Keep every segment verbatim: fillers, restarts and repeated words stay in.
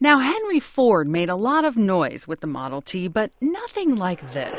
Now, Henry Ford made a lot of noise with the Model T, but nothing like this.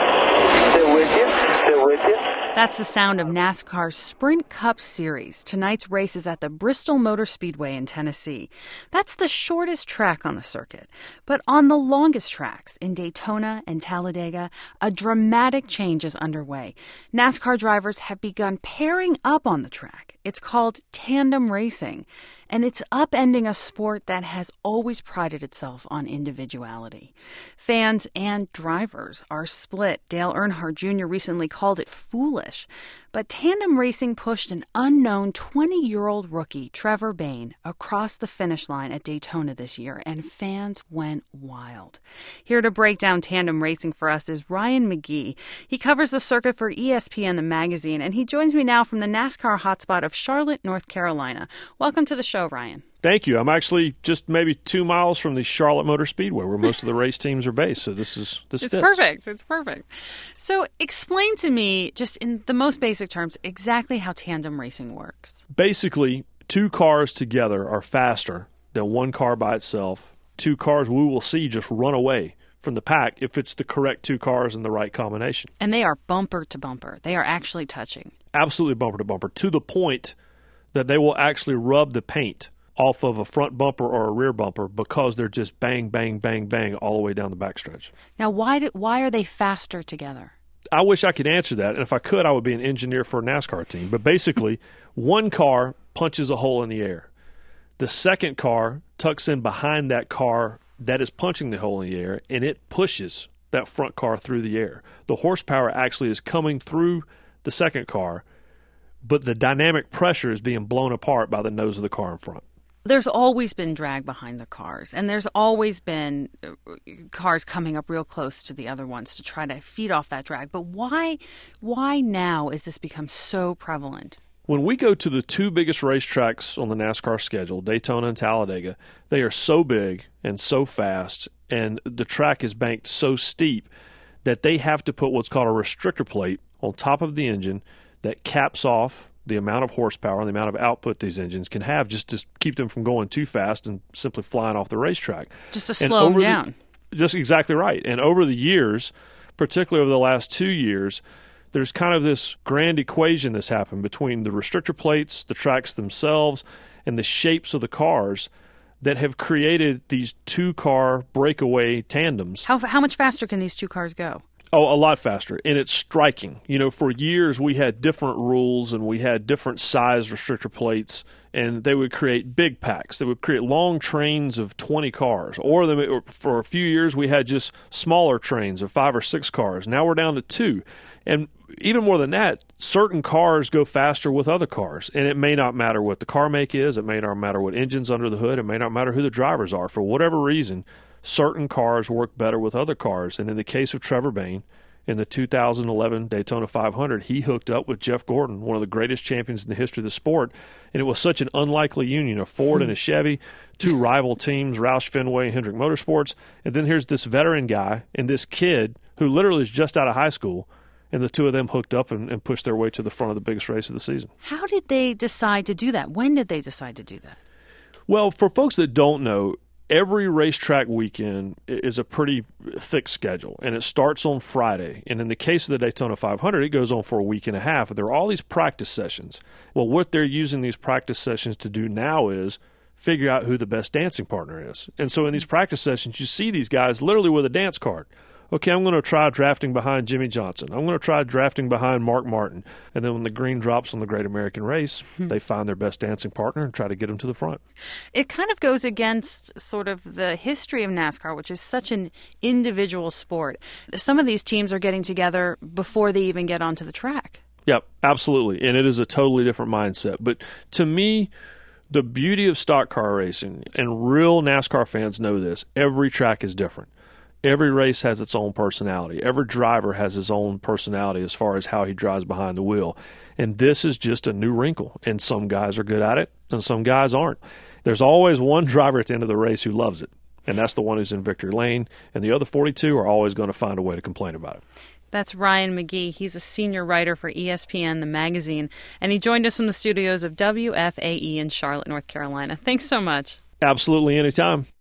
Still with you? Still with you? That's the sound of NASCAR's Sprint Cup Series. Tonight's race is at the Bristol Motor Speedway in Tennessee. That's the shortest track on the circuit. But on the longest tracks, in Daytona and Talladega, a dramatic change is underway. NASCAR drivers have begun pairing up on the track. It's called tandem racing, and it's upending a sport that has always prided itself on individuality. Fans and drivers are split. Dale Earnhardt Junior recently called it foolish, but tandem racing pushed an unknown twenty-year-old rookie, Trevor Bayne, across the finish line at Daytona this year, and fans went wild. Here to break down tandem racing for us is Ryan McGee. He covers the circuit for E S P N, the magazine, and he joins me now from the NASCAR hotspot of Charlotte, North Carolina. Welcome to the show, Ryan. Thank you. I'm actually just maybe two miles from the Charlotte Motor Speedway, where most of the race teams are based. So this is this it's fits. perfect. It's perfect. So explain to me, just in the most basic terms, exactly how tandem racing works. Basically, two cars together are faster than one car by itself. Two cars we will see just run away from the pack if it's the correct two cars in the right combination. And they are bumper to bumper. They are actually touching. Absolutely bumper to bumper, to the point that they will actually rub the paint off of a front bumper or a rear bumper because they're just bang, bang, bang, bang all the way down the backstretch. Now, why do, why are they faster together? I wish I could answer that, and if I could, I would be an engineer for a NASCAR team. But basically, one car punches a hole in the air. The second car tucks in behind that car that is punching the hole in the air, and it pushes that front car through the air. The horsepower actually is coming through the second car, but the dynamic pressure is being blown apart by the nose of the car in front. There's always been drag behind the cars, and there's always been cars coming up real close to the other ones to try to feed off that drag. But why, why now is this become so prevalent? When we go to the two biggest racetracks on the NASCAR schedule, Daytona and Talladega, they are so big and so fast, and the track is banked so steep that they have to put what's called a restrictor plate on top of the engine that caps off the amount of horsepower and the amount of output these engines can have just to keep them from going too fast and simply flying off the racetrack. Just to slow them down. The, just exactly right. And over the years, particularly over the last two years, there's kind of this grand equation that's happened between the restrictor plates, the tracks themselves, and the shapes of the cars that have created these two-car breakaway tandems. How, how much faster can these two cars go? Oh, a lot faster, and it's striking. You know, for years we had different rules and we had different size restrictor plates, and they would create big packs. They would create long trains of twenty cars, or, they, or for a few years we had just smaller trains of five or six cars. Now we're down to two. And even more than that, certain cars go faster with other cars, and it may not matter what the car make is. It may not matter what engine's under the hood. It may not matter who the drivers are. For whatever reason, certain cars work better with other cars. And in the case of Trevor Bayne, in the two thousand eleven Daytona five hundred, he hooked up with Jeff Gordon, one of the greatest champions in the history of the sport. And it was such an unlikely union, a Ford and a Chevy, two rival teams, Roush Fenway and Hendrick Motorsports. And then here's this veteran guy and this kid who literally is just out of high school, and the two of them hooked up and, and pushed their way to the front of the biggest race of the season. How did they decide to do that? When did they decide to do that? Well, for folks that don't know, every racetrack weekend is a pretty thick schedule, and it starts on Friday. And in the case of the Daytona five hundred, it goes on for a week and a half. There are all these practice sessions. Well, what they're using these practice sessions to do now is figure out who the best dancing partner is. And so in these practice sessions, you see these guys literally with a dance card. Okay, I'm going to try drafting behind Jimmy Johnson. I'm going to try drafting behind Mark Martin. And then when the green drops on the Great American Race, hmm. they find their best dancing partner and try to get them to the front. It kind of goes against sort of the history of NASCAR, which is such an individual sport. Some of these teams are getting together before they even get onto the track. Yep, absolutely. And it is a totally different mindset. But to me, the beauty of stock car racing, and real NASCAR fans know this, every track is different. Every race has its own personality. Every driver has his own personality as far as how he drives behind the wheel. And this is just a new wrinkle. And some guys are good at it, and some guys aren't. There's always one driver at the end of the race who loves it, and that's the one who's in victory lane. And the other forty-two are always going to find a way to complain about it. That's Ryan McGee. He's a senior writer for E S P N, the magazine, and he joined us from the studios of W F A E in Charlotte, North Carolina. Thanks so much. Absolutely, anytime.